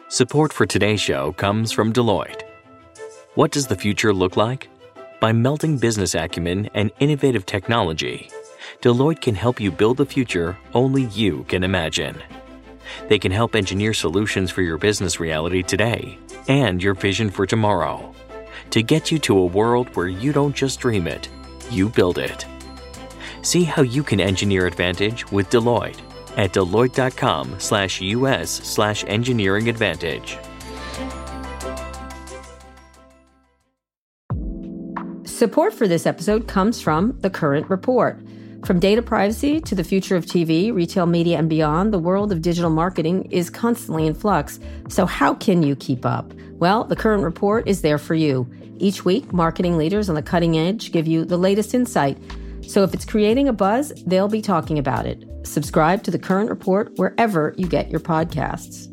Support for today's show comes from Deloitte. What does the future look like? By melding business acumen and innovative technology, Deloitte can help you build the future only you can imagine. They can help engineer solutions for your business reality today and your vision for tomorrow to get you to a world where you don't just dream it, you build it. See how you can engineer advantage with Deloitte at deloitte.com/US/engineering advantage. Support for this episode comes from The Current Report. From data privacy to the future of TV, retail media, and beyond, the world of digital marketing is constantly in flux. So how can you keep up? Well, The Current Report is there for you. Each week, marketing leaders on the cutting edge give you the latest insight. So if it's creating a buzz, they'll be talking about it. Subscribe to The Current Report wherever you get your podcasts.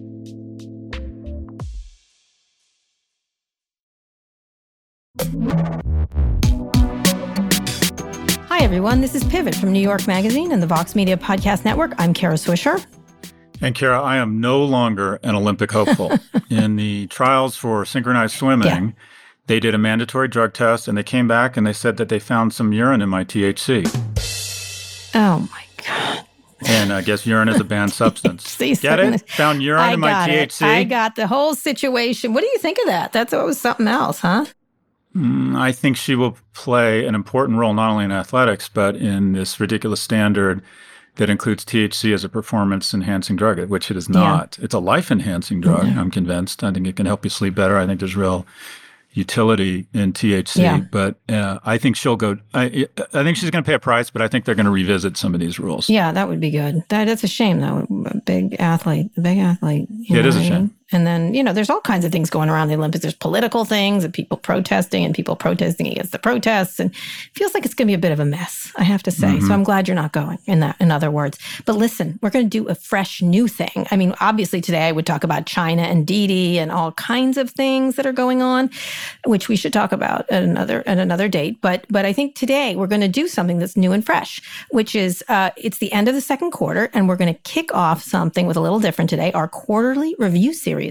Hi, everyone. This is Pivot from New York Magazine and the Vox Media Podcast Network. I'm Kara Swisher. And Kara, I am no longer an Olympic hopeful. In the trials for synchronized swimming, they did a mandatory drug test, and they came back and they said that they found some urine in my THC. Oh, my God. And I guess urine is a banned substance. Get it? Found urine in my THC? I got the whole situation. What do you think of that? That was something else, huh? I think she will play an important role not only in athletics, but in this ridiculous standard that includes THC as a performance-enhancing drug, which it is not. Yeah. It's a life-enhancing drug, I'm convinced. I think it can help you sleep better. I think there's real utility in THC, but I think she'll go. I think she's going to pay a price, but I think they're going to revisit some of these rules. Yeah, that would be good. That's a shame, though. A big athlete. It is a shame. And then, there's all kinds of things going around the Olympics. There's political things and people protesting against the protests. And it feels like it's going to be a bit of a mess, I have to say. So I'm glad you're not going, in other words. But listen, we're going to do a fresh new thing. I mean, obviously today I would talk about China and Didi and all kinds of things that are going on, which we should talk about at another date. But I think today we're going to do something that's new and fresh, which is it's the end of the second quarter, and we're going to kick off something with a little different today, our quarterly review series.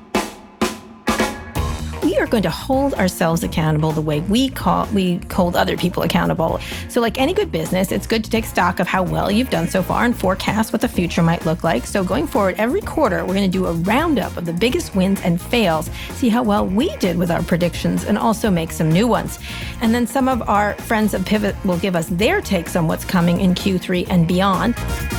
We are going to hold ourselves accountable the way we hold other people accountable. So like any good business, it's good to take stock of how well you've done so far and forecast what the future might look like. So going forward, every quarter, we're going to do a roundup of the biggest wins and fails, see how well we did with our predictions, and also make some new ones. And then some of our friends at Pivot will give us their takes on what's coming in Q3 and beyond.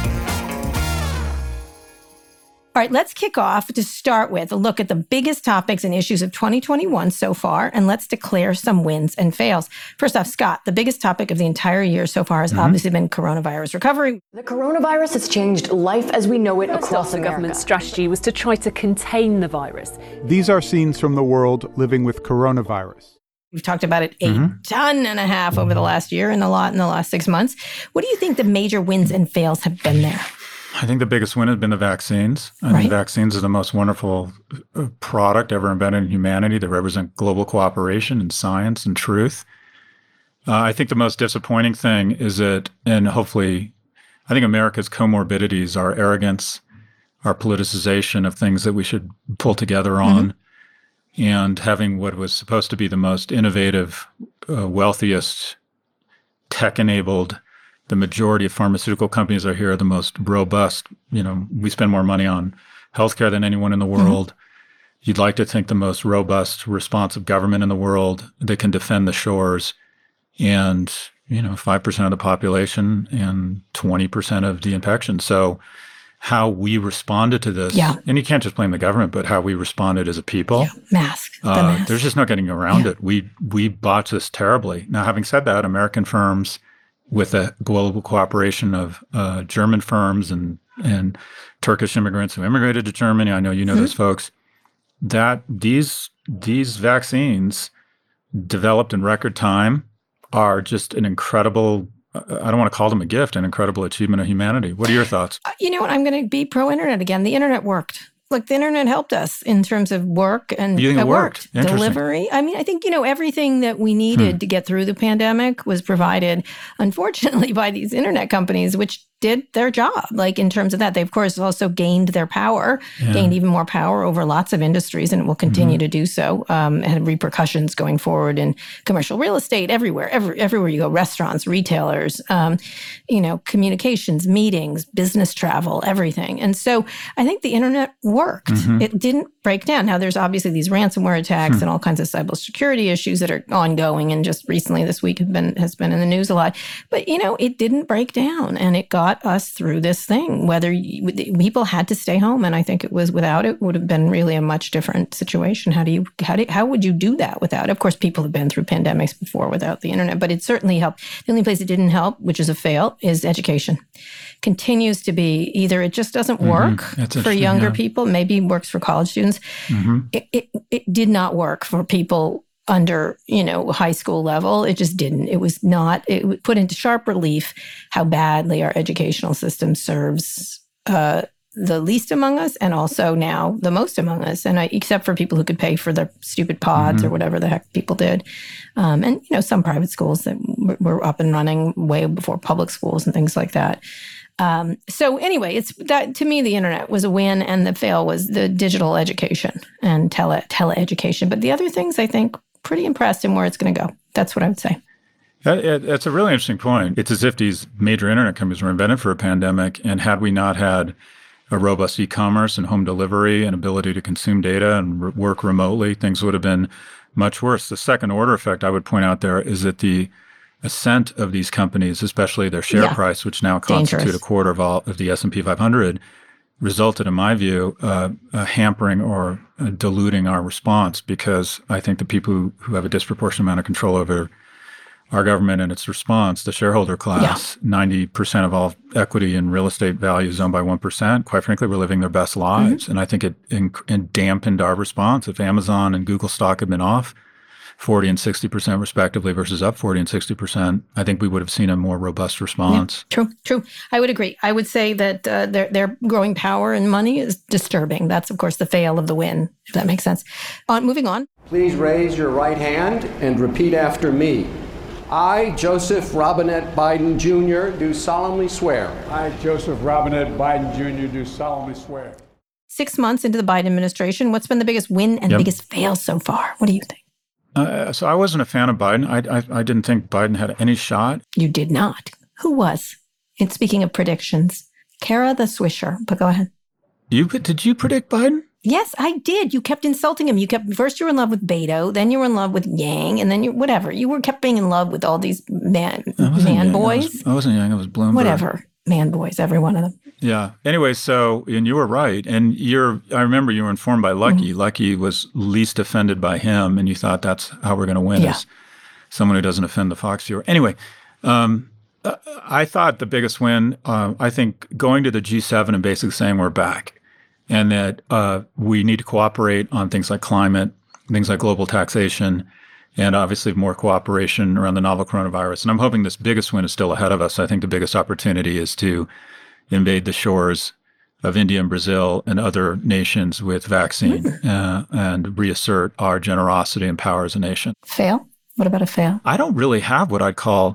All right, let's kick off to start with a look at the biggest topics and issues of 2021 so far, and let's declare some wins and fails. First off, Scott, the biggest topic of the entire year so far has obviously been coronavirus recovery. The coronavirus has changed life as we know it across America. The government's strategy was to try to contain the virus. These are scenes from the world living with coronavirus. We've talked about it a ton and a half over the last year and a lot in the last 6 months. What do you think the major wins and fails have been there? I think the biggest win has been the vaccines. I think vaccines are the most wonderful product ever invented in humanity that represent global cooperation and science and truth. I think the most disappointing thing is that, and hopefully, I think America's comorbidities, our arrogance, our politicization of things that we should pull together on, and having what was supposed to be the most innovative, wealthiest, tech-enabled. The majority of pharmaceutical companies are here are the most robust. We spend more money on healthcare than anyone in the world. You'd like to think the most robust, responsive government in the world that can defend the shores. And, 5% of the population and 20% of the infection. So how we responded to this, and you can't just blame the government, but how we responded as a people. Mask. There's just no getting around it. We botched this terribly. Now, having said that, American firms with the global cooperation of German firms and Turkish immigrants who immigrated to Germany. I know you know those folks. That these vaccines developed in record time are just an incredible, I don't want to call them a gift, an incredible achievement of humanity. What are your thoughts? You know what? I'm going to be pro-internet again. The internet worked. look, the internet helped us in terms of work and you think it worked? Delivery. I mean, I think, everything that we needed to get through the pandemic was provided, unfortunately, by these internet companies, which did their job. Like in terms of that, they of course also gained their power, gained even more power over lots of industries, and it will continue to do so. And had repercussions going forward in commercial real estate everywhere. Everywhere you go, restaurants, retailers, communications, meetings, business travel, everything. And so I think the internet worked. It didn't break down. Now there's obviously these ransomware attacks and all kinds of cybersecurity issues that are ongoing, and just recently this week has been in the news a lot. But it didn't break down, and it got us through this thing. People had to stay home, and I think without it would have been really a much different situation. How would you do that without it? Of course, people have been through pandemics before without the internet, but it certainly helped. The only place it didn't help, which is a fail, is education. Continues to be either it just doesn't work for younger people, maybe works for college students. It did not work for people under, high school level. It just didn't. It was not, it put into sharp relief how badly our educational system serves the least among us, and also now the most among us. And except for people who could pay for their stupid pods or whatever the heck people did. And, some private schools that were up and running way before public schools and things like that. So anyway, it's that to me, the internet was a win, and the fail was the digital education and tele-education. But the other things, I think, pretty impressed in where it's going to go. That's what I would say. That's a really interesting point. It's as if these major internet companies were invented for a pandemic, and had we not had a robust e-commerce and home delivery and ability to consume data and work remotely, things would have been much worse. The second order effect I would point out there is that the ascent of these companies, especially their share price, which now constitute a quarter of the S&P 500, resulted, in my view, hampering or diluting our response, because I think the people who have a disproportionate amount of control over our government and its response, the shareholder class, 90% of all equity and real estate value is owned by 1%. Quite frankly, we're living their best lives. And I think it dampened our response. If Amazon and Google stock had been off 40 and 60% respectively versus up 40 and 60%, I think we would have seen a more robust response. Yeah, true. I would agree. I would say that their growing power and money is disturbing. That's, of course, the fail of the win, if that makes sense. Moving on. Please raise your right hand and repeat after me. I, Joseph Robinette Biden Jr., do solemnly swear. I, Joseph Robinette Biden Jr., do solemnly swear. 6 months into the Biden administration, what's been the biggest win and biggest fail so far? What do you think? So I wasn't a fan of Biden. I didn't think Biden had any shot. You did not. Who was? And speaking of predictions, Kara the Swisher. But go ahead. Did you predict Biden? Yes, I did. You kept insulting him. First you were in love with Beto, then you were in love with Yang, and then you kept being in love with all these man boys. I wasn't Yang, I was Bloomberg. Whatever. Man boys, every one of them. Yeah. Anyway, and you were right. And I remember you were informed by Lucky. Lucky was least offended by him, and you thought that's how we're going to win, is someone who doesn't offend the Fox viewer. Anyway, I thought the biggest win, I think going to the G7 and basically saying we're back, and that we need to cooperate on things like climate, things like global taxation, and obviously more cooperation around the novel coronavirus. And I'm hoping this biggest win is still ahead of us. I think the biggest opportunity is to invade the shores of India and Brazil and other nations with vaccine and reassert our generosity and power as a nation. Fail? What about a fail? I don't really have what I'd call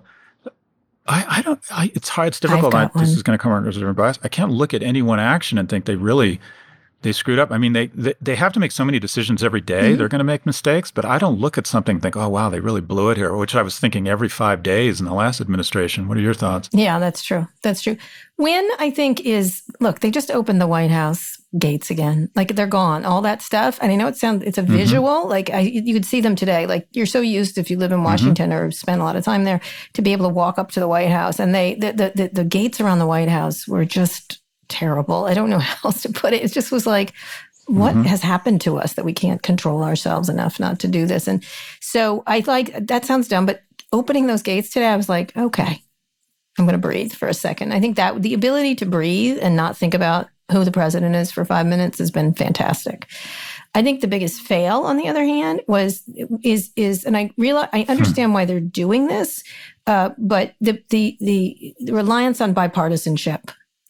it's hard. It's difficult. This is going to come out as a bias. I can't look at any one action and think they screwed up. I mean, they have to make so many decisions every day. They're going to make mistakes, but I don't look at something and think, oh, wow, they really blew it here, which I was thinking every 5 days in the last administration. What are your thoughts? Yeah, that's true. Win, I think, is, look, they just opened the White House gates again. Like, they're gone. All that stuff. And I know it's a visual. Like, you could see them today. Like, you're so used, if you live in Washington or spend a lot of time there, to be able to walk up to the White House. And the gates around the White House were just terrible. I don't know how else to put it. It just was like, what has happened to us that we can't control ourselves enough not to do this? And so that sounds dumb, but opening those gates today, I was like, okay, I'm going to breathe for a second. I think that the ability to breathe and not think about who the president is for 5 minutes has been fantastic. I think the biggest fail, on the other hand, is, and I understand why they're doing this, but the reliance on bipartisanship.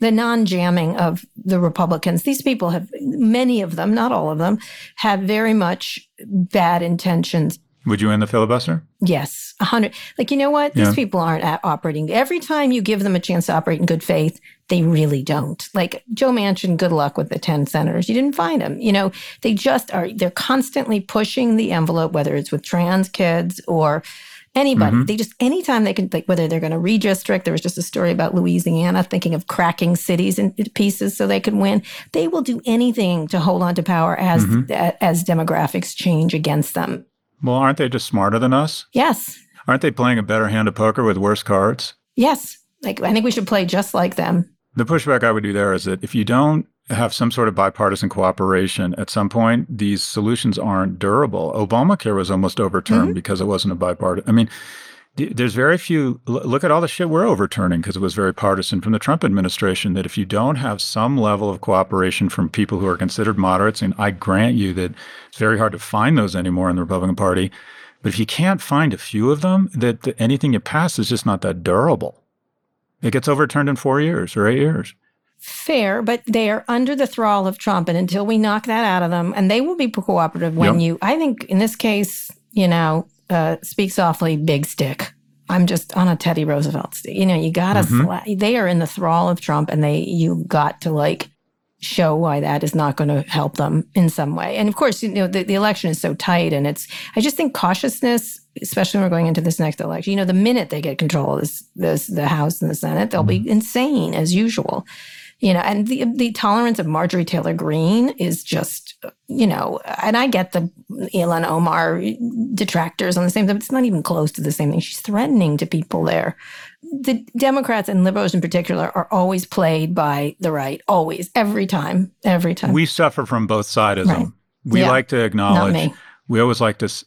the non-jamming of the Republicans. These people have, many of them, not all of them, have very much bad intentions. Would you end the filibuster? Yes, 100. Like, you know what? These people aren't operating. Every time you give them a chance to operate in good faith, they really don't. Like Joe Manchin, good luck with the 10 senators. You didn't find them. You know, they just are, they're constantly pushing the envelope, whether it's with trans kids or anybody. They just, anytime they can, like, whether they're going to redistrict, there was just a story about Louisiana thinking of cracking cities into pieces so they could win. They will do anything to hold on to power as demographics change against them. Well, aren't they just smarter than us? Yes. Aren't they playing a better hand of poker with worse cards? Yes. Like, I think we should play just like them. The pushback I would do there is that if you don't have some sort of bipartisan cooperation, at some point, these solutions aren't durable. Obamacare was almost overturned because it wasn't a bipartisan. I mean, there's very few, look at all the shit we're overturning because it was very partisan from the Trump administration, that if you don't have some level of cooperation from people who are considered moderates, and I grant you that it's very hard to find those anymore in the Republican Party, but if you can't find a few of them, that anything you pass is just not that durable. It gets overturned in 4 years or 8 years. Fair, but they are under the thrall of Trump. And until we knock that out of them, and they will be cooperative when I think in this case, you know, speak softly, big stick. I'm just on a Teddy Roosevelt stick. You know, you got to, they are in the thrall of Trump, and you got to like show why that is not going to help them in some way. And of course, you know, the election is so tight, and I just think cautiousness, especially when we're going into this next election, you know, the minute they get control of the House and the Senate, they'll be insane as usual. You know, and the tolerance of Marjorie Taylor Greene is just, you know, and I get the Ilhan Omar detractors on the same time. It's not even close to the same thing. She's threatening to people there. The Democrats and liberals in particular are always played by the right, always, every time. We suffer from both sidism. Right. We like to acknowledge. Not me. We always like this.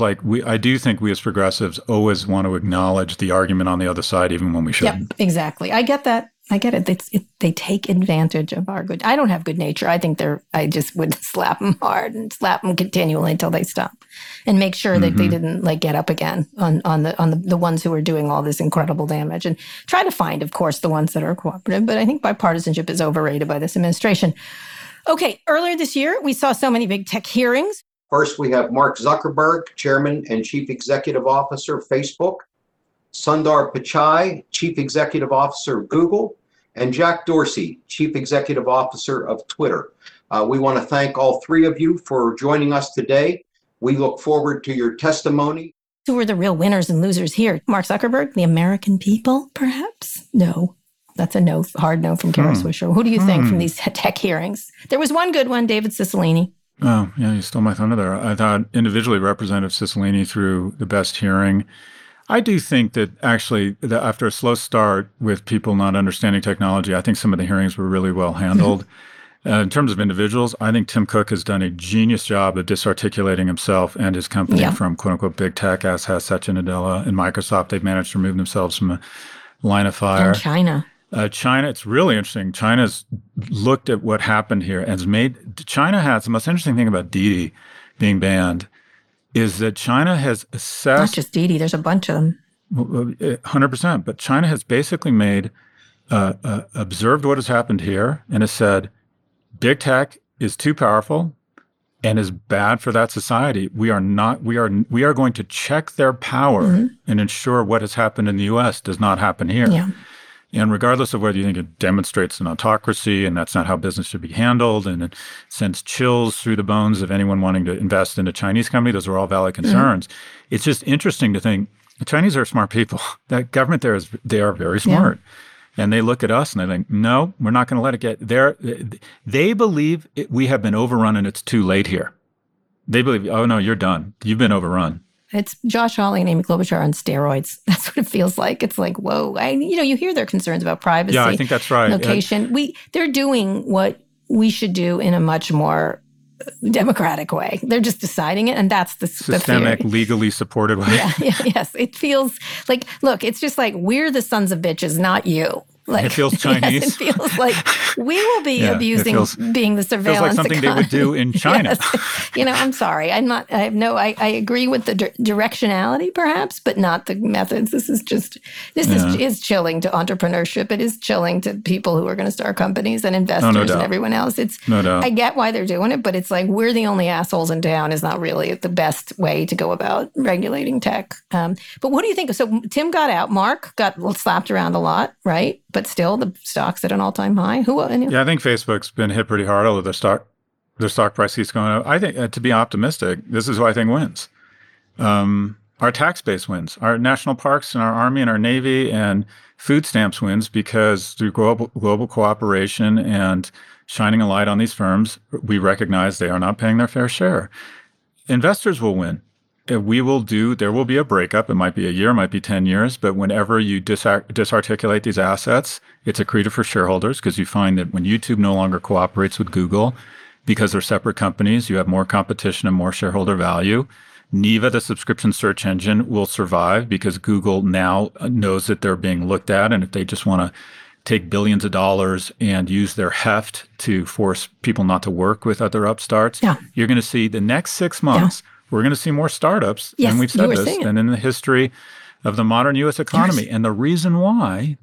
I do think we as progressives always want to acknowledge the argument on the other side, even when we shouldn't. Yep, exactly. I get that. I get it. They take advantage of our good. I don't have good nature. I think I just would slap them hard and slap them continually until they stop, and make sure that they didn't like get up again on the ones who are doing all this incredible damage, and try to find, of course, the ones that are cooperative. But I think bipartisanship is overrated by this administration. Okay, earlier this year, we saw so many big tech hearings. First, we have Mark Zuckerberg, Chairman and Chief Executive Officer of Facebook, Sundar Pichai, Chief Executive Officer of Google, and Jack Dorsey, Chief Executive Officer of Twitter. We want to thank all three of you for joining us today. We look forward to your testimony. Who are the real winners and losers here? Mark Zuckerberg, the American people, perhaps? No. That's a no, hard no from Kara Swisher. Who do you think from these tech hearings? There was one good one, David Cicilline. Oh, yeah, you stole my thunder there. I thought individually Representative Cicilline threw the best hearing. I do think that actually after a slow start with people not understanding technology, I think some of the hearings were really well handled. In terms of individuals, I think Tim Cook has done a genius job of disarticulating himself and his company from quote-unquote big tech, as has Satya Nadella and Microsoft. They've managed to remove themselves from a line of fire. And China. China, it's really interesting. China's looked at what happened here and China has, the most interesting thing about Didi being banned is that China has assessed— Not just Didi, there's a bunch of them. 100%. But China has basically observed what has happened here and has said, big tech is too powerful and is bad for that society. We are going to check their power and ensure what has happened in the U.S. does not happen here. Yeah. And regardless of whether you think it demonstrates an autocracy and that's not how business should be handled, and it sends chills through the bones of anyone wanting to invest in a Chinese company, those are all valid concerns. It's just interesting to think the Chinese are smart people. That government there they are very smart. Yeah. And they look at us and they think, no, we're not going to let it get there. They believe we have been overrun and it's too late here. They believe, oh, no, you're done. You've been overrun. It's Josh Hawley and Amy Klobuchar on steroids. That's what it feels like. It's like, whoa. You hear their concerns about privacy. Yeah, I think that's right. Location. They're doing what we should do in a much more democratic way. They're just deciding it, and that's the systemic, legally supported way. Yes. It feels like, look, it's just like, we're the sons of bitches, not you. Like, it feels Chinese. Yes, it feels like we will be abusing being the surveillance. Feels like something economy. they would do in China. Yes. I'm sorry. I agree with the directionality perhaps, but not the methods. This is chilling to entrepreneurship. It is chilling to people who are going to start companies and investors and everyone else. No doubt. I get why they're doing it, but it's like we're the only assholes in town is not really the best way to go about regulating tech. But what do you think? So Tim got out. Mark got slapped around a lot, right? But still, the stock's at an all-time high. Yeah, I think Facebook's been hit pretty hard, although their stock price keeps going up. I think, to be optimistic, this is who I think wins. Our tax base wins. Our national parks and our Army and our Navy and food stamps wins because through global cooperation and shining a light on these firms, we recognize they are not paying their fair share. Investors will win. There will be a breakup. It might be a year, it might be 10 years, but whenever you disarticulate these assets, it's accretive for shareholders because you find that when YouTube no longer cooperates with Google, because they're separate companies, you have more competition and more shareholder value. Neeva, the subscription search engine, will survive because Google now knows that they're being looked at, and if they just want to take billions of dollars and use their heft to force people not to work with other upstarts, you're going to see the next 6 months, we're going to see more startups, and we've said this, than in the history of the modern U.S. economy. And the reason why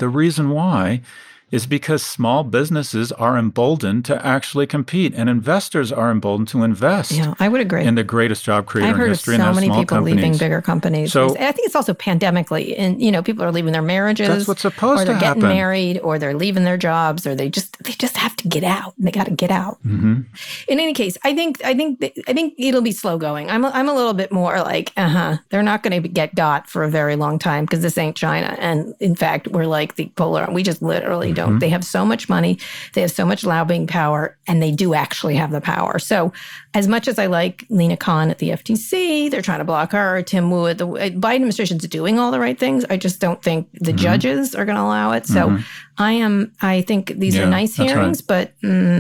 is because small businesses are emboldened to actually compete, and investors are emboldened to invest. Yeah, I would agree. In the greatest job creator in history, and I've heard of so many people companies. leaving bigger companies. So I think it's also pandemically, and people are leaving their marriages. That's what's supposed to happen. Or they're getting married, or they're leaving their jobs, or they just have to get out. They got to get out. Mm-hmm. In any case, I think it'll be slow going. I'm a little bit more like, they're not going to get got for a very long time because this ain't China. And in fact, we're like the polar. We just literally don't. They have so much money, they have so much lobbying power, and they do actually have the power. So as much as I like Lena Khan at the FTC, they're trying to block her, Tim Wu at the Biden administration's doing all the right things. I just don't think the judges are going to allow it. So I think these are nice hearings, but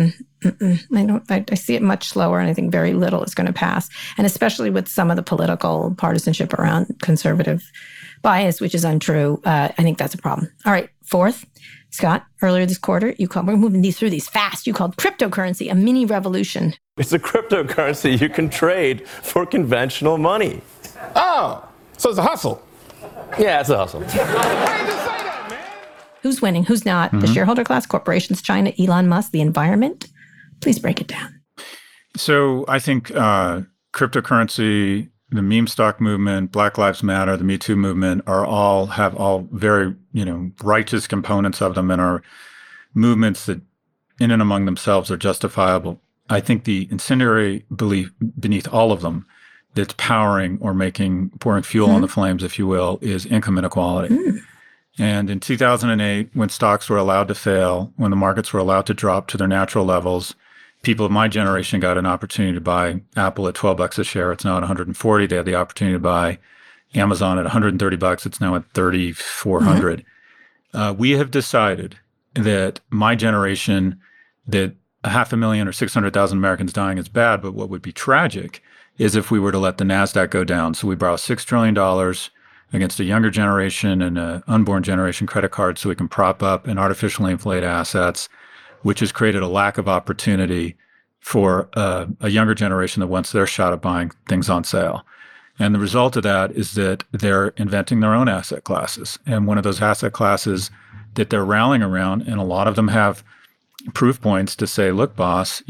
I see it much slower, and I think very little is going to pass. And especially with some of the political partisanship around conservative bias, which is untrue, I think that's a problem. All right, fourth. Scott, earlier this quarter, we're moving through these fast. You called cryptocurrency a mini revolution. It's a cryptocurrency you can trade for conventional money. Oh, so it's a hustle. Yeah, it's a hustle. Why did you say that, man? Who's winning? Who's not? The shareholder class, corporations, China, Elon Musk, the environment? Please break it down. So I think cryptocurrency, the meme stock movement, Black Lives Matter, the Me Too movement have all very, righteous components of them and are movements that in and among themselves are justifiable. I think the incendiary belief beneath all of them that's pouring or pouring fuel on the flames, if you will, is income inequality. And in 2008, when stocks were allowed to fail, when the markets were allowed to drop to their natural levels, people of my generation got an opportunity to buy Apple at $12 a share. It's now at $140. They had the opportunity to buy Amazon at $130. It's now at $3,400. We have decided that my generation, that 500,000 or 600,000 Americans dying is bad, but what would be tragic is if we were to let the NASDAQ go down. So we borrow $6 trillion against a younger generation and an unborn generation credit card so we can prop up and artificially inflate assets, which has created a lack of opportunity for a younger generation that wants their shot at buying things on sale. And the result of that is that they're inventing their own asset classes. And one of those asset classes that they're rallying around, and a lot of them have proof points to say, look, boss,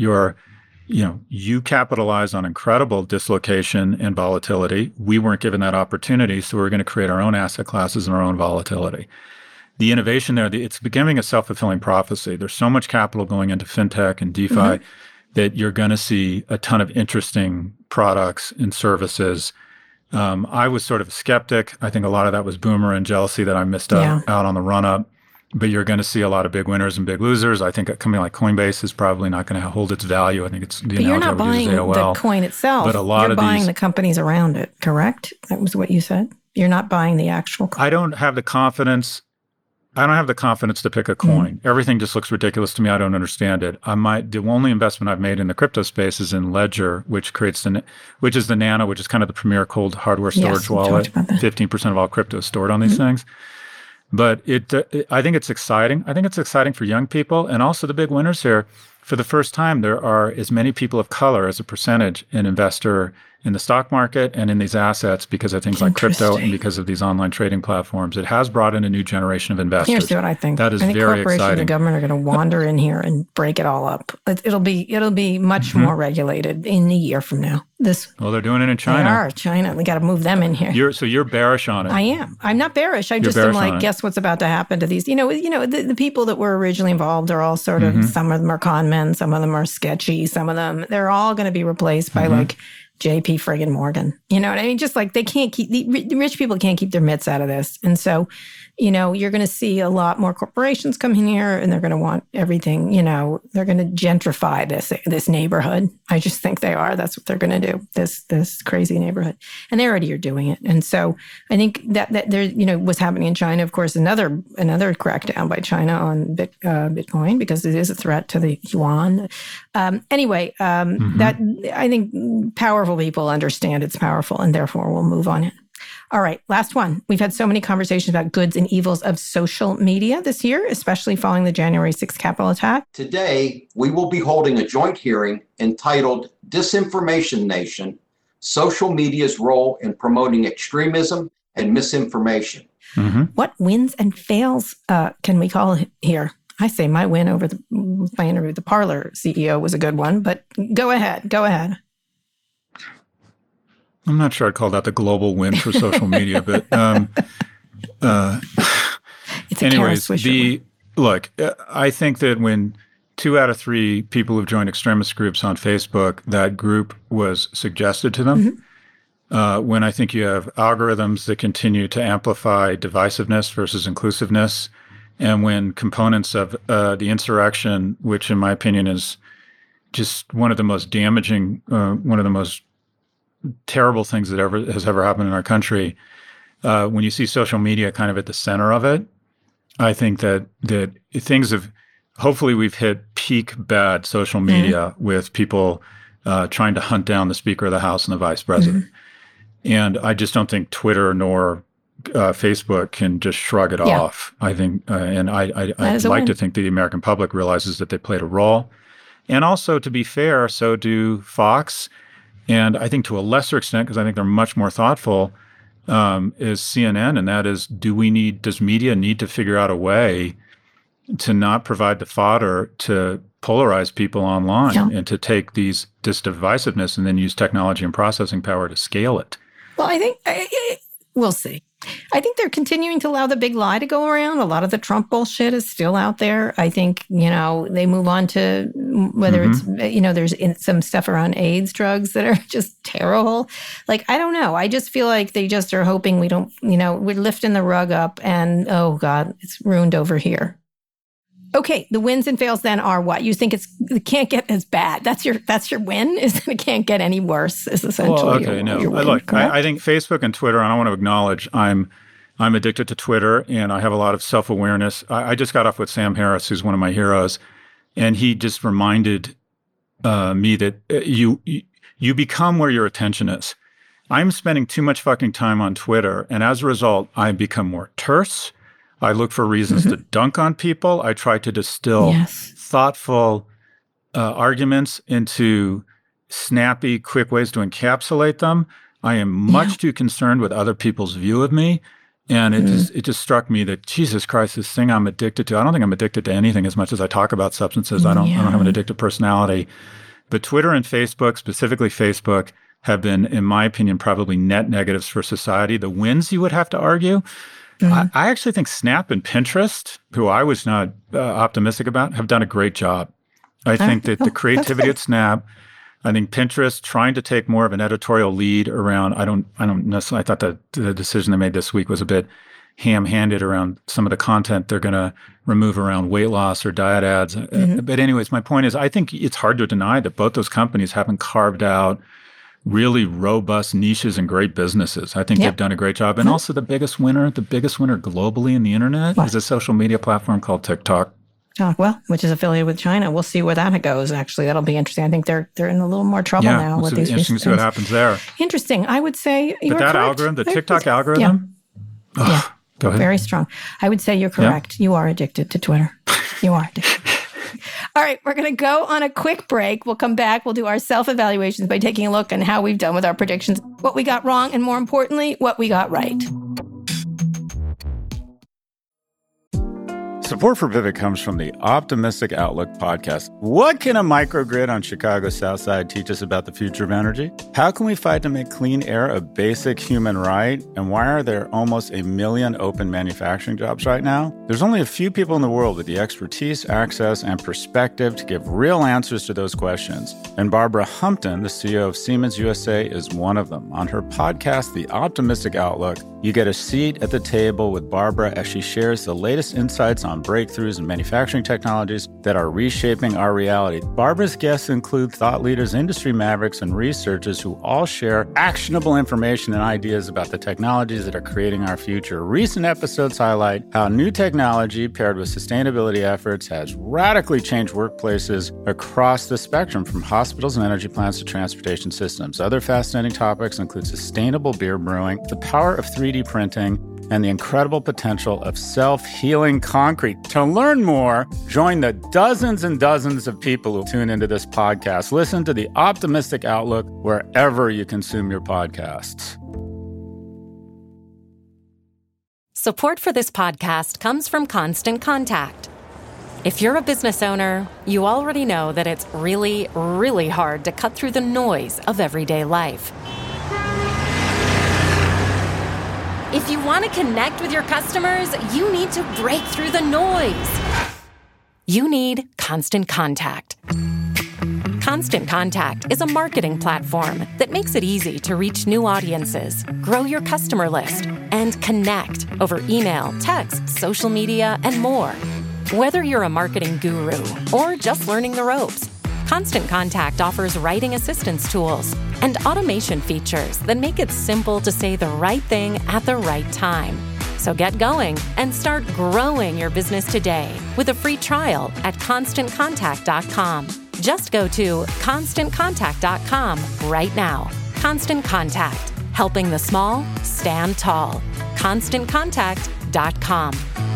you capitalize on incredible dislocation and volatility. We weren't given that opportunity, so we're going to create our own asset classes and our own volatility. The innovation there, it's becoming a self-fulfilling prophecy. There's so much capital going into fintech and DeFi that you're going to see a ton of interesting products and services. I was sort of a skeptic. I think a lot of that was boomer and jealousy that I missed out on the run-up. But you're going to see a lot of big winners and big losers. I think a company like Coinbase is probably not going to hold its value. I think it's the analogy I would use is AOL. But you're not buying the coin itself. But a lot you're of buying the companies around it, correct? That was what you said? You're not buying the actual coin. I don't have the confidence to pick a coin. Everything just looks ridiculous to me. I don't understand it. The only investment I've made in the crypto space is in Ledger, which is the Nano, which is kind of the premier cold hardware storage wallet. 15% of all crypto is stored on these things. But I think it's exciting. I think it's exciting for young people. And also the big winners here, for the first time, there are as many people of color as a percentage an investor in the stock market and in these assets because of things like crypto and because of these online trading platforms. It has brought in a new generation of investors. Here's what I think. That is I think very corporations exciting. and government are going to wander in here and break it all up. It'll be much more regulated in a year from now. Well, they're doing it in China. They are China. We got to move them in here. You're bearish on it. I am. I'm not bearish. I just am like, guess what's about to happen to these? The people that were originally involved are all sort of. Some of them are con men. Some of them are sketchy. Some of them they're all going to be replaced by like JP friggin' Morgan. You know what I mean? Just like they can't keep, the rich people can't keep their mitts out of this. And so, you're going to see a lot more corporations come in here and they're going to want everything, they're going to gentrify this neighborhood. I just think they are. That's what they're going to do, this crazy neighborhood. And they already are doing it. And so I think that there, what's happening in China, of course, another crackdown by China on Bitcoin, because it is a threat to the yuan. That I think powerful people understand it's powerful and therefore will move on it. All right, last one. We've had so many conversations about goods and evils of social media this year, especially following the January 6th Capitol attack. Today, we will be holding a joint hearing entitled Disinformation Nation, Social Media's Role in Promoting Extremism and Misinformation. What wins and fails can we call here? I say my win over my interview with the Parler CEO was a good one, but go ahead. I'm not sure I'd call that the global win for social media, but anyways, I think that when 2 out of 3 people who've joined extremist groups on Facebook, that group was suggested to them. When I think you have algorithms that continue to amplify divisiveness versus inclusiveness, and when components of the insurrection, which in my opinion is just one of the most damaging, one of the most terrible things that has ever happened in our country, when you see social media kind of at the center of it, I think that things have, hopefully we've hit peak bad social media with people trying to hunt down the Speaker of the House and the Vice President. And I just don't think Twitter nor Facebook can just shrug it off. I think, and I'd like to think that the American public realizes that they played a role. And also, to be fair, so do Fox. And I think to a lesser extent, because I think they're much more thoughtful, is CNN. And that is, does media need to figure out a way to not provide the fodder to polarize people online and to take this divisiveness and then use technology and processing power to scale it? Well, I think we'll see. I think they're continuing to allow the big lie to go around. A lot of the Trump bullshit is still out there. I think, they move on to whether it's, there's some stuff around AIDS drugs that are just terrible. Like, I don't know. I just feel like they just are hoping we don't, we're lifting the rug up and, oh God, it's ruined over here. Okay, the wins and fails then are what? You think it can't get as bad. That's your win, is that it can't get any worse, is essentially your win. Look, I think Facebook and Twitter, and I want to acknowledge I'm addicted to Twitter and I have a lot of self-awareness. I just got off with Sam Harris, who's one of my heroes, and he just reminded me that you become where your attention is. I'm spending too much fucking time on Twitter, and as a result, I become more terse. I look for reasons to dunk on people. I try to distill thoughtful arguments into snappy, quick ways to encapsulate them. I am much too concerned with other people's view of me. And it just struck me that, Jesus Christ, this thing I'm addicted to, I don't think I'm addicted to anything as much as I talk about substances. I don't have an addictive personality. But Twitter and Facebook, specifically Facebook, have been, in my opinion, probably net negatives for society. The wins, you would have to argue, I actually think Snap and Pinterest, who I was not optimistic about, have done a great job. I think that the creativity at Snap, I think Pinterest trying to take more of an editorial lead around, I don't necessarily, I thought that the decision they made this week was a bit ham-handed around some of the content they're going to remove around weight loss or diet ads. But anyways, my point is, I think it's hard to deny that both those companies haven't carved out really robust niches and great businesses. I think they've done a great job. And also the biggest winner globally in the internet is a social media platform called TikTok. Which is affiliated with China. We'll see where that goes, actually. That'll be interesting. I think they're in a little more trouble now with these interesting to see what happens there. Interesting. I would say But that correct. algorithm, the TikTok algorithm, Go ahead. Very strong. I would say you're correct. Yeah. You are addicted to Twitter. You are addicted. All right, we're going to go on a quick break. We'll come back. We'll do our self-evaluations by taking a look at how we've done with our predictions, what we got wrong, and more importantly, what we got right. Support for Pivot comes from the Optimistic Outlook podcast. What can a microgrid on Chicago's South Side teach us about the future of energy? How can we fight to make clean air a basic human right? And why are there almost 1 million open manufacturing jobs right now? There's only a few people in the world with the expertise, access, and perspective to give real answers to those questions. And Barbara Humpton, the CEO of Siemens USA, is one of them. On her podcast, The Optimistic Outlook, you get a seat at the table with Barbara as she shares the latest insights on breakthroughs in manufacturing technologies that are reshaping our reality. Barbara's guests include thought leaders, industry mavericks, and researchers who all share actionable information and ideas about the technologies that are creating our future. Recent episodes highlight how new technology paired with sustainability efforts has radically changed workplaces across the spectrum, from hospitals and energy plants to transportation systems. Other fascinating topics include sustainable beer brewing, the power of 3D printing, and the incredible potential of self-healing concrete. To learn more, join the dozens and dozens of people who tune into this podcast. Listen to The Optimistic Outlook wherever you consume your podcasts. Support for this podcast comes from Constant Contact. If you're a business owner, you already know that it's really, really hard to cut through the noise of everyday life. If you want to connect with your customers, you need to break through the noise. You need Constant Contact. Constant Contact is a marketing platform that makes it easy to reach new audiences, grow your customer list, and connect over email, text, social media, and more. Whether you're a marketing guru or just learning the ropes, Constant Contact offers writing assistance tools and automation features that make it simple to say the right thing at the right time. So get going and start growing your business today with a free trial at ConstantContact.com. Just go to ConstantContact.com right now. Constant Contact, helping the small stand tall. ConstantContact.com.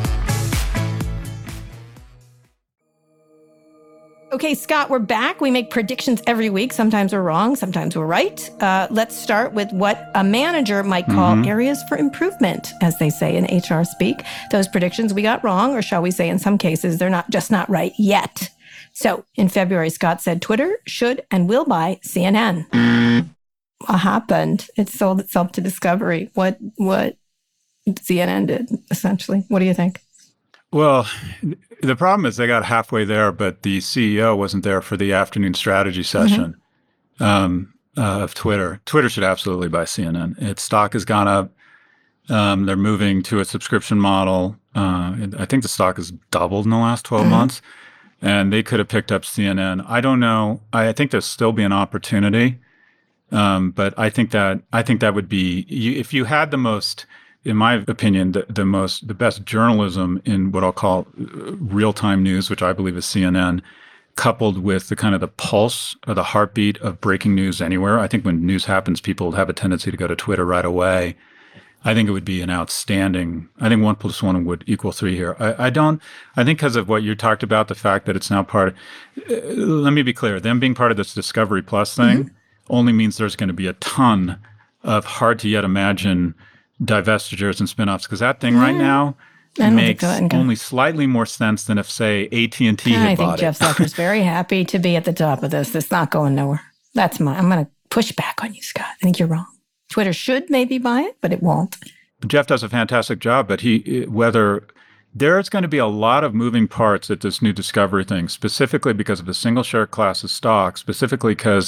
Okay, Scott, we're back. We make predictions every week. Sometimes we're wrong, sometimes we're right. Let's start with what a manager might call areas for improvement, as they say in HR speak. Those predictions we got wrong, or shall we say in some cases, they're not right yet. So in February, Scott said Twitter should and will buy CNN. What happened? It sold itself to Discovery. What CNN did, essentially. What do you think? Well, the problem is they got halfway there, but the CEO wasn't there for the afternoon strategy session of Twitter. Twitter should absolutely buy CNN. Its stock has gone up. They're moving to a subscription model. I think the stock has doubled in the last 12 months, and they could have picked up CNN. I don't know. I think there'll still be an opportunity, but I think that would be if you had the most. In my opinion, the best journalism in what I'll call real-time news, which I believe is CNN, coupled with the kind of the pulse or the heartbeat of breaking news anywhere. I think when news happens, people have a tendency to go to Twitter right away. I think it would be an outstanding. I think 1 + 1 would equal 3 here. I think because of what you talked about, the fact that it's now part of. Let me be clear. Them being part of this Discovery Plus thing only means there's going to be a ton of hard to yet imagine divestitures and spinoffs, because that thing right now makes only slightly more sense than if, say, AT&T had bought it. I think Jeff Zucker's very happy to be at the top of this. It's not going nowhere. I'm going to push back on you, Scott. I think you're wrong. Twitter should maybe buy it, but it won't. Jeff does a fantastic job, but there's going to be a lot of moving parts at this new Discovery thing, specifically because of the single share class of stock, specifically because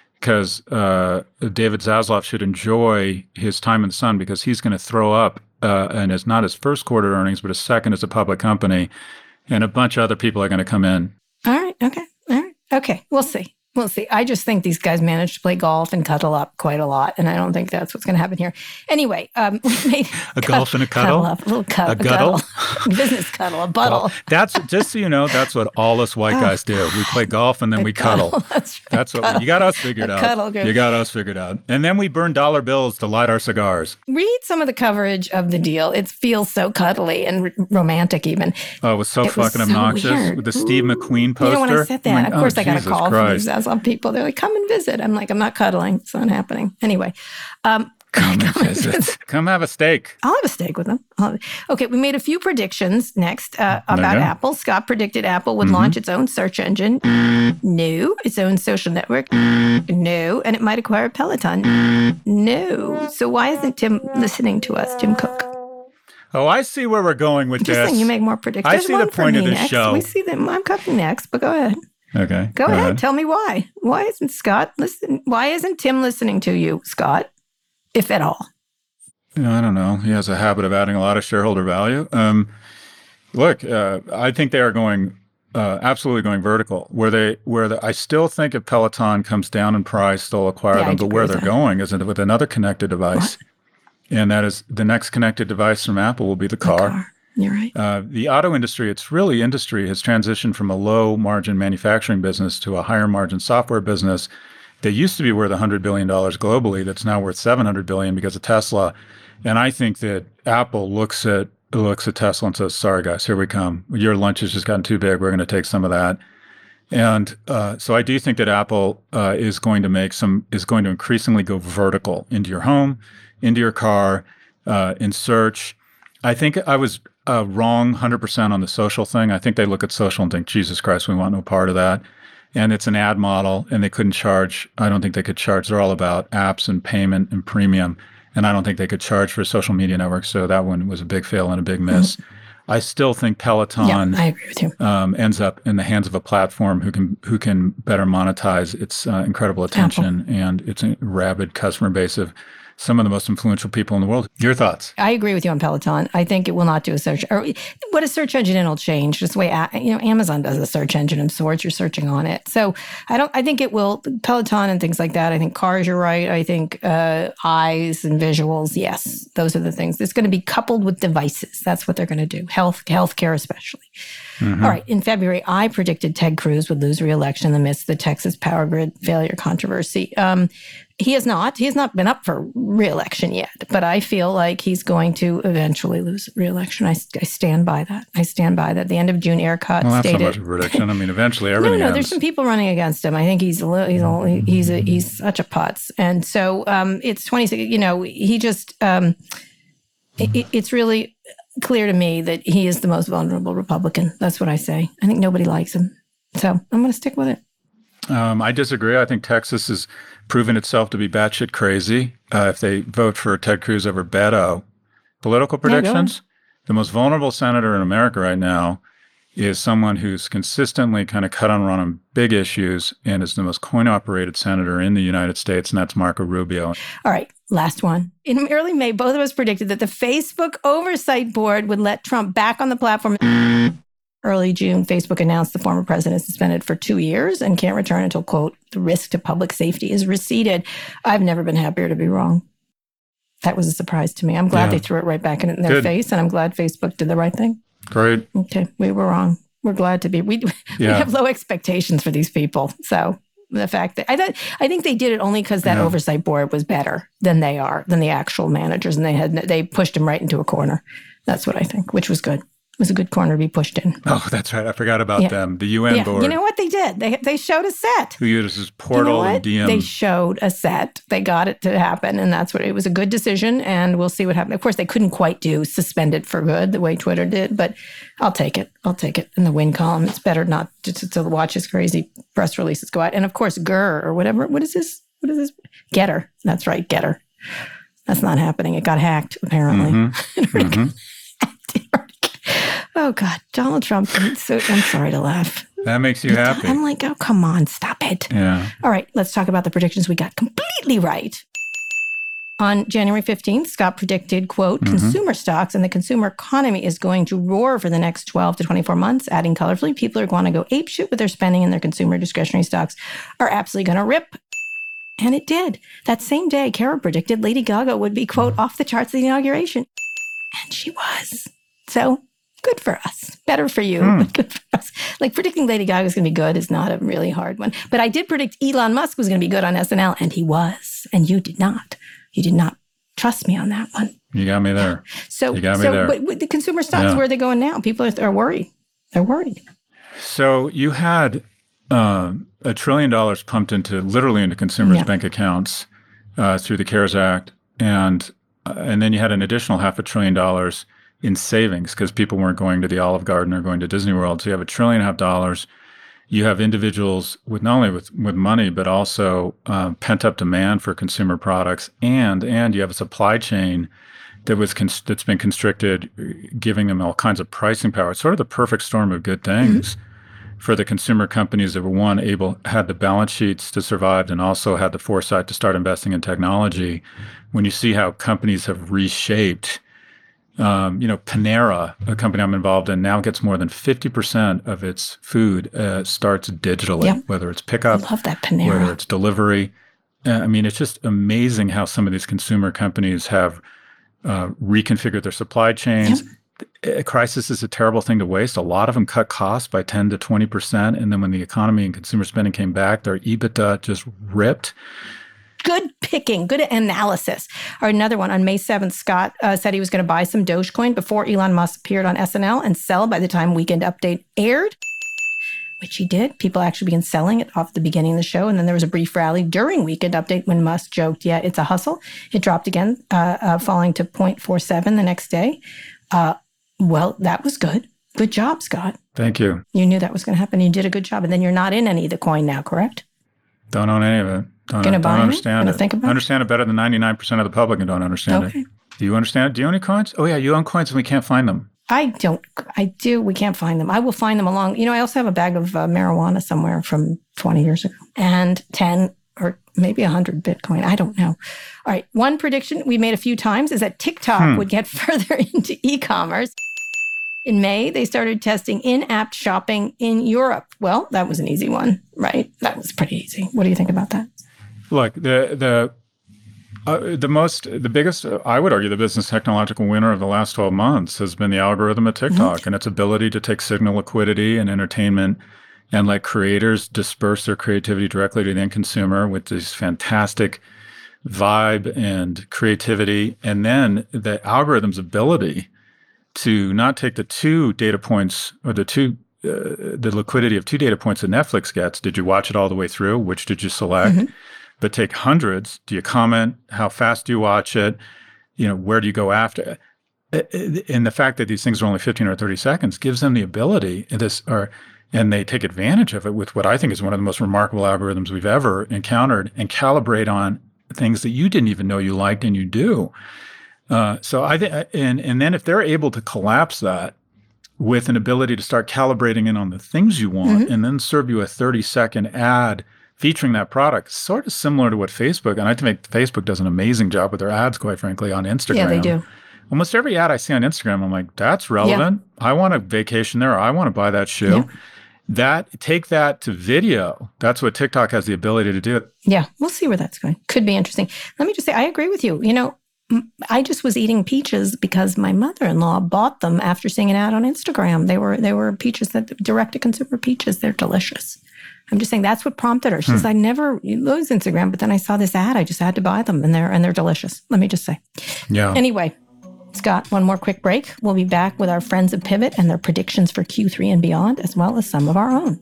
David Zaslav should enjoy his time in the sun, because he's going to throw up, and it's not his first quarter earnings, but his second as a public company, and a bunch of other people are going to come in. All right. Okay. We'll see. We'll see. I just think these guys managed to play golf and cuddle up quite a lot, and I don't think that's what's going to happen here. Anyway, we made golf and a cuddle? Up, a little cuddle. A cuddle? Business cuddle, a buddle. Well, that's, just so you know, that's what all us white guys do. We play golf and then we cuddle. That's right. That's what you got us figured out. Cuddle group. You got us figured out. And then we burn dollar bills to light our cigars. Read some of the coverage of the deal. It feels so cuddly and romantic even. Oh, it was so fucking obnoxious. Weird. With the Steve McQueen poster. You know, when I said that, of course I got a call from these some people. They're like, come and visit. I'm like, I'm not cuddling. It's not happening. Anyway. Come and visit. Come have a steak. I'll have a steak with them. Okay, we made a few predictions next about Apple. Scott predicted Apple would launch its own search engine. No. Its own social network. No. And it might acquire Peloton. No. So why isn't Tim listening to us, Tim Cook? Oh, I see where we're going with this. Just saying, you make more predictions. I see the point of this show. We see them. I'm cutting next, but go ahead. Okay. Go ahead. Tell me why. Why isn't Scott listen? Why isn't Tim listening to you, Scott, if at all? I don't know. He has a habit of adding a lot of shareholder value. Look, I think they are going absolutely going vertical. I still think if Peloton comes down in price, they'll acquire them. But where they're going is with another connected device, and that is the next connected device from Apple will be the car. You're right. The auto industry, industry has transitioned from a low margin manufacturing business to a higher margin software business. They used to be worth $100 billion globally. That's now worth $700 billion because of Tesla. And I think that Apple looks at Tesla and says, sorry, guys, here we come. Your lunch has just gotten too big. We're going to take some of that. And so I do think that Apple is going to increasingly go vertical into your home, into your car, in search. I think I was wrong 100% on the social thing. I think they look at social and think, Jesus Christ, we want no part of that. And it's an ad model, and they couldn't charge. I don't think they could charge. They're all about apps and payment and premium. And I don't think they could charge for a social media network. So that one was a big fail and a big miss. I still think Peloton I agree with you. Ends up in the hands of a platform who can better monetize its incredible attention and its rabid customer base of some of the most influential people in the world. Your thoughts? I agree with you on Peloton. I think it will not do a search. Or what a search engine will change. Just the way Amazon does a search engine of sorts. You're searching on it. So I think it will. Peloton and things like that. I think cars. You're right. I think eyes and visuals. Yes, those are the things. It's going to be coupled with devices. That's what they're going to do. Healthcare especially. Mm-hmm. All right. In February, I predicted Ted Cruz would lose re-election in the midst of the Texas power grid failure controversy. He has not. He has not been up for re-election yet, but I feel like he's going to eventually lose re-election. I stand by that. I stand by that. The end of June, ERCOT that's stated. Not much of a prediction. I mean, eventually everything. No. There's some people running against him. I think he's such a putz, and so it's 26. He just. It's really clear to me that he is the most vulnerable Republican. That's what I say. I think nobody likes him, so I'm going to stick with it. I disagree. I think Texas has proven itself to be batshit crazy. If they vote for Ted Cruz over Beto, political predictions, the most vulnerable senator in America right now is someone who's consistently kind of cut and run on big issues and is the most coin-operated senator in the United States, and that's Marco Rubio. All right, last one. In early May, both of us predicted that the Facebook Oversight Board would let Trump back on the platform. Early June, Facebook announced the former president is suspended for 2 years and can't return until, quote, the risk to public safety is receded. I've never been happier to be wrong. That was a surprise to me. I'm glad they threw it right back in their face, and I'm glad Facebook did the right thing. Great. Okay, we were wrong. We're glad to be. We have low expectations for these people. So the fact that I think they did it only because that oversight board was better than they are, than the actual managers, and they pushed him right into a corner. That's what I think, which was good. It was a good corner to be pushed in. Oh, that's right. I forgot about them. The UN board. You know what they did? They showed a set. Who uses Portal and DM. They showed a set. They got it to happen, and it was a good decision, and we'll see what happens. Of course, they couldn't quite do suspend it for good the way Twitter did, but I'll take it. I'll take it in the win column. It's better not to watch his crazy press releases go out. And of course, GER or whatever. What is this? Getter. That's right, Getter. That's not happening. It got hacked, apparently. Mm-hmm. Oh, God. Donald Trump. I'm sorry to laugh. That makes you happy. I'm like, oh, come on. Stop it. Yeah. All right. Let's talk about the predictions we got completely right. On January 15th, Scott predicted, quote, consumer stocks and the consumer economy is going to roar for the next 12 to 24 months, adding colorfully, people are going to go apeshit with their spending and their consumer discretionary stocks are absolutely going to rip. And it did. That same day, Kara predicted Lady Gaga would be, quote, off the charts at the inauguration. And she was. So good for us. Better for you, but good for us. Like predicting Lady Gaga is going to be good is not a really hard one. But I did predict Elon Musk was going to be good on SNL, and he was. And you did not. You did not trust me on that one. You got me there. You got me there. But with the consumer stocks, where are they going now? People are worried. They're worried. So you had $1 trillion pumped literally into consumers' bank accounts through the CARES Act. And then you had an additional $500 billion in savings because people weren't going to the Olive Garden or going to Disney World. So you have $1.5 trillion. You have individuals with not only with money, but also pent-up demand for consumer products. And you have a supply chain that's been constricted, giving them all kinds of pricing power. It's sort of the perfect storm of good things for the consumer companies that were had the balance sheets to survive and also had the foresight to start investing in technology. When you see how companies have reshaped, Panera, a company I'm involved in, now gets more than 50% of its food starts digitally, whether it's pickup, I love that Panera. Whether it's delivery. It's just amazing how some of these consumer companies have reconfigured their supply chains. A crisis is a terrible thing to waste. A lot of them cut costs by 10 to 20%. And then when the economy and consumer spending came back, their EBITDA just ripped. Good picking, good analysis. Or another one, on May 7th, Scott said he was going to buy some Dogecoin before Elon Musk appeared on SNL and sell by the time Weekend Update aired, which he did. People actually began selling it off the beginning of the show. And then there was a brief rally during Weekend Update when Musk joked, yeah, it's a hustle. It dropped again, falling to 0.47 the next day. Well, that was good. Good job, Scott. Thank you. You knew that was going to happen. You did a good job. And then you're not in any of the coin now, correct? Don't own any of it. Don't understand it. Think about understand it better than 99% of the public and don't understand it. Do you understand it? Do you own any coins? Oh, yeah, you own coins and we can't find them. I don't. I do. We can't find them. I will find them along. I also have a bag of marijuana somewhere from 20 years ago and 10 or maybe 100 Bitcoin. I don't know. All right. One prediction we made a few times is that TikTok would get further into e-commerce. In May, they started testing in-app shopping in Europe. Well, that was an easy one, right? That was pretty easy. What do you think about that? Look, the biggest, I would argue, the business technological winner of the last 12 months has been the algorithm of TikTok and its ability to take signal liquidity and entertainment and let creators disperse their creativity directly to the end consumer with this fantastic vibe and creativity. And then the algorithm's ability to not take the two data points or the liquidity of two data points that Netflix gets. Did you watch it all the way through? Which did you select? But take hundreds. Do you comment? How fast do you watch it? Where do you go after? And the fact that these things are only 15 or 30 seconds gives them the ability, and they take advantage of it with what I think is one of the most remarkable algorithms we've ever encountered, and calibrate on things that you didn't even know you liked and you do. So I think, and then if they're able to collapse that with an ability to start calibrating in on the things you want, and then serve you a 30-second ad featuring that product, sort of similar to what Facebook, and I think Facebook does an amazing job with their ads, quite frankly, on Instagram. Yeah, they do. Almost every ad I see on Instagram, I'm like, that's relevant. Yeah. I want a vacation there. Or I want to buy that shoe. Yeah. Take that to video. That's what TikTok has the ability to do. Yeah, we'll see where that's going. Could be interesting. Let me just say, I agree with you. I just was eating peaches because my mother-in-law bought them after seeing an ad on Instagram. They were peaches, that direct-to-consumer peaches. They're delicious. I'm just saying that's what prompted her. She says, I never use Instagram, but then I saw this ad. I just had to buy them, and they're delicious. Let me just say. Yeah. Anyway, Scott, one more quick break. We'll be back with our friends at Pivot and their predictions for Q3 and beyond, as well as some of our own.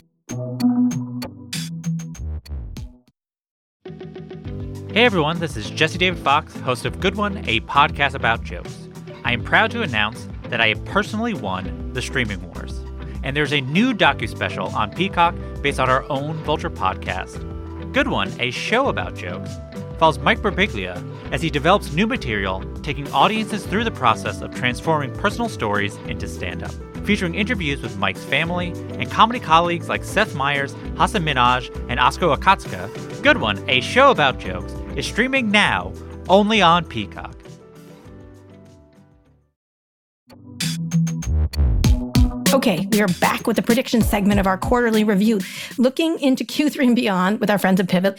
Hey everyone, this is Jesse David Fox, host of Good One, a podcast about jokes. I am proud to announce that I have personally won the Streaming Wars. And there's a new docuspecial on Peacock based on our own Vulture podcast. Good One, a show about jokes, follows Mike Birbiglia as he develops new material, taking audiences through the process of transforming personal stories into stand-up. Featuring interviews with Mike's family and comedy colleagues like Seth Meyers, Hasan Minhaj, and Asko Akatsuka, Good One, a show about jokes, is streaming now only on Peacock. Okay, we are back with the prediction segment of our quarterly review, looking into Q3 and beyond with our friends at Pivot.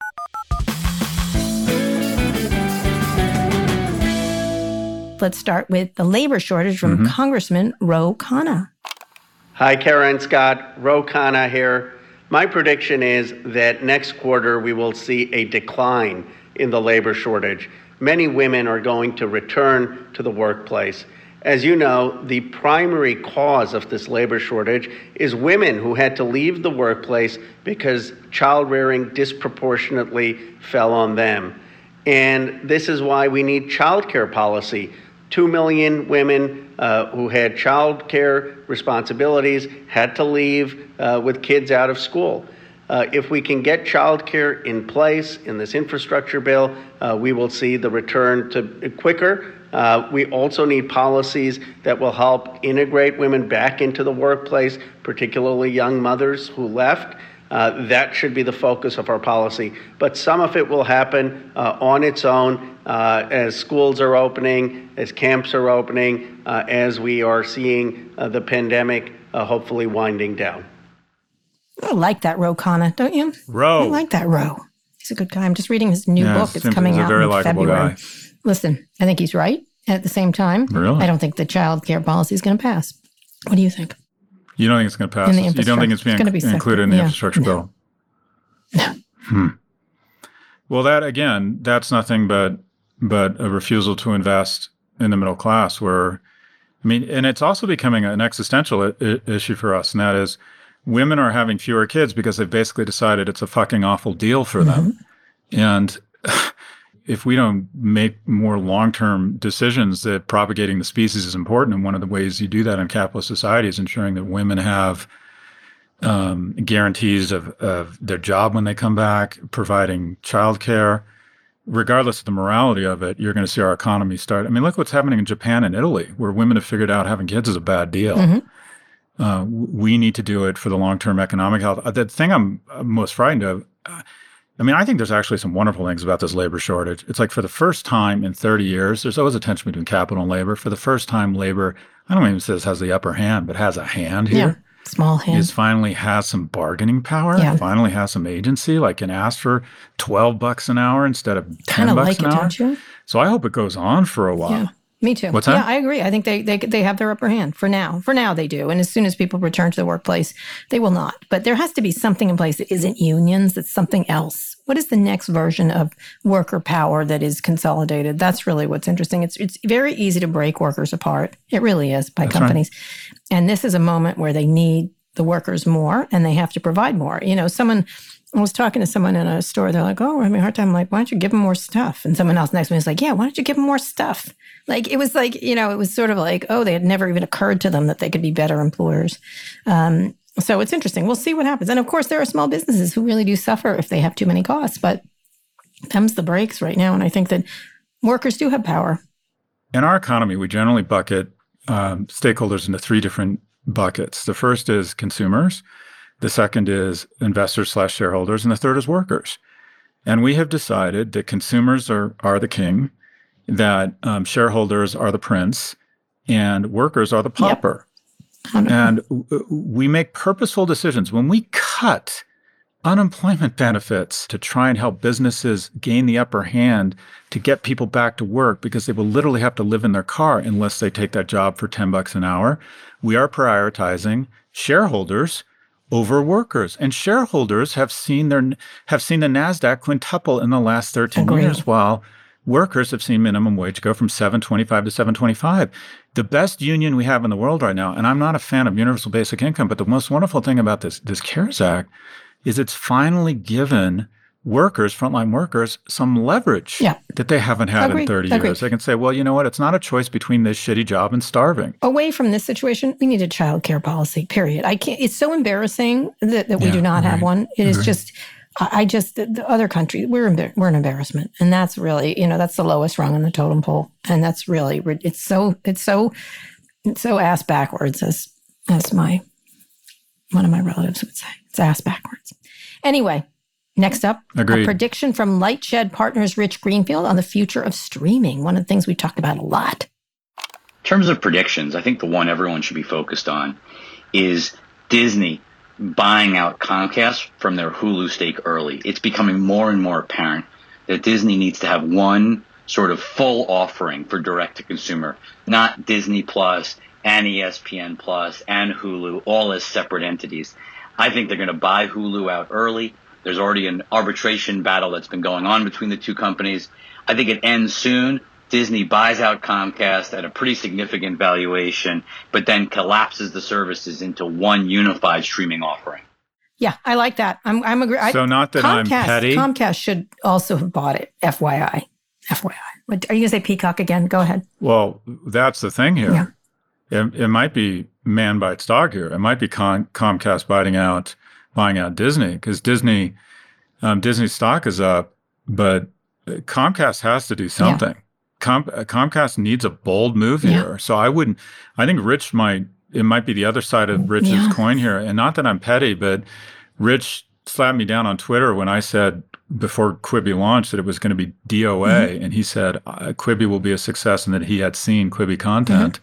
Let's start with the labor shortage from Congressman Ro Khanna. Hi, Karen Scott. Ro Khanna here. My prediction is that next quarter we will see a decline in the labor shortage. Many women are going to return to the workplace. As you know, the primary cause of this labor shortage is women who had to leave the workplace because child rearing disproportionately fell on them. And this is why we need child care policy. 2 million women who had child care responsibilities had to leave with kids out of school. If we can get child care in place in this infrastructure bill, we will see the return to quicker. We also need policies that will help integrate women back into the workplace, particularly young mothers who left. That should be the focus of our policy. But some of it will happen on its own as schools are opening, as camps are opening, as we are seeing the pandemic hopefully winding down. I like that Ro Khanna, don't you? Ro. I like that Ro. He's a good guy. I'm just reading his new book. It's coming out in February. Guy. Listen, I think he's right. At the same time, I don't think the child care policy is going to pass. What do you think? You don't think it's going to pass? You don't think it's being included in the infrastructure bill? No. Well, that again, that's nothing but a refusal to invest in the middle class. And it's also becoming an existential issue for us, and that is women are having fewer kids because they've basically decided it's a fucking awful deal for them. And if we don't make more long-term decisions that propagating the species is important, and one of the ways you do that in capitalist society is ensuring that women have guarantees of their job when they come back, providing childcare, regardless of the morality of it, you're going to see our economy start. I mean, look what's happening in Japan and Italy, where women have figured out having kids is a bad deal. We need to do it for the long-term economic health. The thing I'm most frightened of, I think there's actually some wonderful things about this labor shortage. It's like for the first time in 30 years, there's always a tension between capital and labor. For the first time, labor, I don't even say this has the upper hand, but has a hand here. Yeah, small hand. It finally has some bargaining power. Yeah. Finally has some agency, like can ask for $12 an hour instead of $10 like an it, hour. don't you? So I hope it goes on for a while. Yeah. Me too. What's that? Yeah, I agree. I think they have their upper hand for now. For now, they do. And as soon as people return to the workplace, they will not. But there has to be something in place that isn't unions, that's something else. What is the next version of worker power that is consolidated? That's really what's interesting. It's very easy to break workers apart. It really is by companies. Right. And this is a moment where they need the workers more and they have to provide more. I was talking to someone in a store. They're like, oh, we're having a hard time. I'm like, why don't you give them more stuff? And someone else next to me was like, yeah, why don't you give them more stuff? Like, it was like, it was sort of like, oh, they had never even occurred to them that they could be better employers. So it's interesting. We'll see what happens. And of course, there are small businesses who really do suffer if they have too many costs, but them's the brakes right now. And I think that workers do have power. In our economy, we generally bucket stakeholders into three different buckets. The first is consumers. The second is investors/shareholders, and the third is workers. And we have decided that consumers are the king, that shareholders are the prince, and workers are the pauper. Yep. And we make purposeful decisions. When we cut unemployment benefits to try and help businesses gain the upper hand to get people back to work because they will literally have to live in their car unless they take that job for $10 an hour, we are prioritizing shareholders over workers. And shareholders have seen the NASDAQ quintuple in the last 13 years, while workers have seen minimum wage go from $7.25 to $7.25. The best union we have in the world right now, and I'm not a fan of universal basic income, but the most wonderful thing about this CARES Act is it's finally given workers, frontline workers, some leverage that they haven't had in 30 years. They can say, well, you know what? It's not a choice between this shitty job and starving. Away from this situation, we need a child care policy, period. It's so embarrassing that we do not have one. It is just, the other countries, we're an embarrassment. And that's really, that's the lowest rung on the totem pole. And that's really, it's so ass backwards, as one of my relatives would say. It's ass backwards. Anyway, Next up, Agreed. A prediction from Lightshed Partners Rich Greenfield on the future of streaming, one of the things we've talked about a lot. In terms of predictions, I think the one everyone should be focused on is Disney buying out Comcast from their Hulu stake early. It's becoming more and more apparent that Disney needs to have one sort of full offering for direct-to-consumer, not Disney Plus and ESPN Plus and Hulu, all as separate entities. I think they're going to buy Hulu out early. There's already an arbitration battle that's been going on between the two companies. I think it ends soon. Disney buys out Comcast at a pretty significant valuation, but then collapses the services into one unified streaming offering. Yeah, I like that. I'm agree. So not that I'm petty. Comcast should also have bought it. FYI. What, are you going to say Peacock again? Go ahead. Well, that's the thing here. Yeah. It might be man bites dog here. It might be Comcast buying out Disney, because Disney stock is up, but Comcast has to do something. Yeah. Comcast needs a bold move here. So I think it might be the other side of Rich's coin here. And not that I'm petty, but Rich slapped me down on Twitter when I said before Quibi launched that it was going to be DOA. And he said Quibi will be a success and that he had seen Quibi content.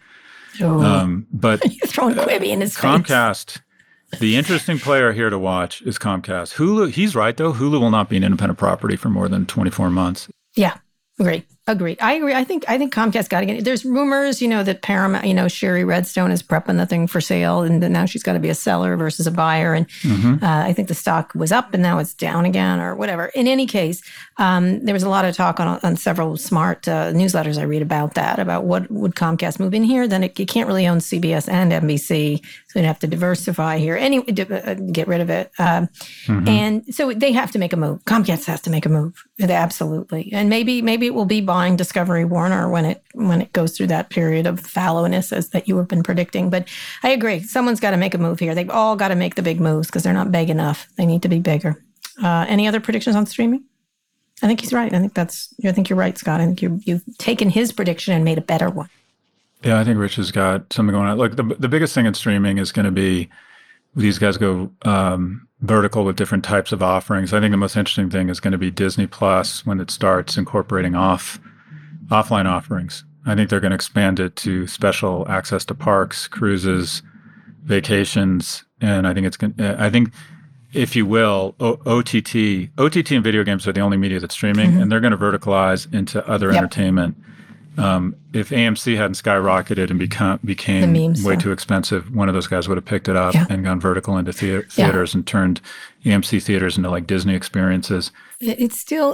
But you're throwing Quibi in his Comcast, the interesting player here to watch is Comcast. Hulu, he's right though. Hulu will not be an independent property for more than 24 months. Yeah. Agreed. I agree. I think Comcast got to get it. There's rumors, that Paramount, Sherry Redstone is prepping the thing for sale, and now she's got to be a seller versus a buyer. And I think the stock was up, and now it's down again, or whatever. In any case, there was a lot of talk on several smart newsletters I read about what would Comcast move in here. Then it can't really own CBS and NBC, so you'd have to diversify here. Get rid of it. And so they have to make a move. Comcast has to make a move. Absolutely. And maybe it will be buying Discovery Warner when it goes through that period of fallowness as that you have been predicting. But I agree. Someone's got to make a move here. They've all got to make the big moves because they're not big enough. They need to be bigger. Any other predictions on streaming? I think he's right. I think you're right, Scott. I think you've taken his prediction and made a better one. Yeah, I think Rich has got something going on. Look, the biggest thing in streaming is going to be these guys go vertical with different types of offerings. I think the most interesting thing is going to be Disney Plus when it starts incorporating offline offerings. I think they're going to expand it to special access to parks, cruises, vacations, and I think if you will, OTT and video games are the only media that's streaming, and they're going to verticalize into other entertainment. If AMC hadn't skyrocketed and became way too expensive, one of those guys would have picked it up and gone vertical into theaters and turned AMC theaters into like Disney experiences. It's still,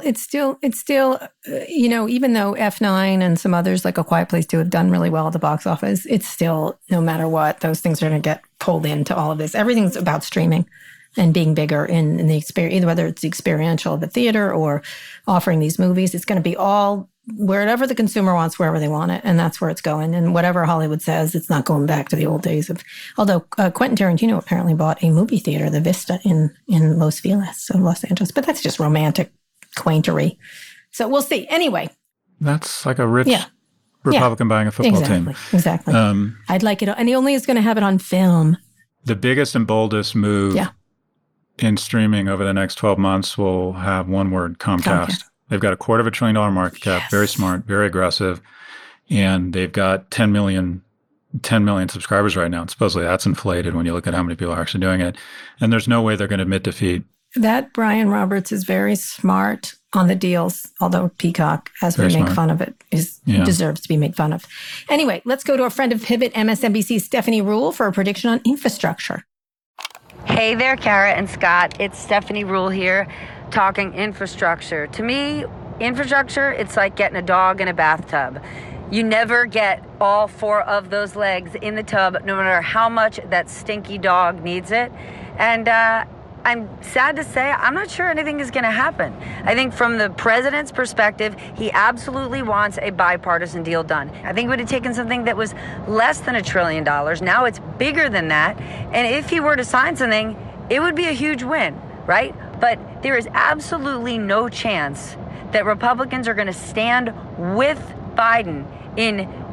even though F9 and some others like A Quiet Place 2 have done really well at the box office, it's still, no matter what, those things are going to get pulled into all of this. Everything's about streaming and being bigger in the experience, either whether it's the experiential of the theater or offering these movies. It's going to be all wherever the consumer wants, wherever they want it. And that's where it's going. And whatever Hollywood says, it's not going back to the old days of, although Quentin Tarantino apparently bought a movie theater, the Vista in Los Feliz, so Los Angeles. But that's just romantic quaintery. So we'll see. Anyway. That's like a rich Republican buying a football team. Exactly. I'd like it. And he only is going to have it on film. The biggest and boldest move in streaming over the next 12 months will have one word, Comcast. They've got $250 billion market cap, very smart, very aggressive, and they've got 10 million subscribers right now. And supposedly that's inflated when you look at how many people are actually doing it. And there's no way they're going to admit defeat. That Brian Roberts is very smart on the deals, although Peacock, as we make fun of it, deserves to be made fun of. Anyway, let's go to a friend of Pivot, MSNBC's Stephanie Ruhle, for a prediction on infrastructure. Hey there, Kara and Scott. It's Stephanie Ruhle here, talking infrastructure. To me, infrastructure, it's like getting a dog in a bathtub. You never get all four of those legs in the tub, no matter how much that stinky dog needs it. And I'm sad to say, I'm not sure anything is going to happen. I think from the president's perspective, he absolutely wants a bipartisan deal done. I think it would have taken something that was less than $1 trillion. Now it's bigger than that. And if he were to sign something, it would be a huge win, right? But there is absolutely no chance that Republicans are going to stand with Biden in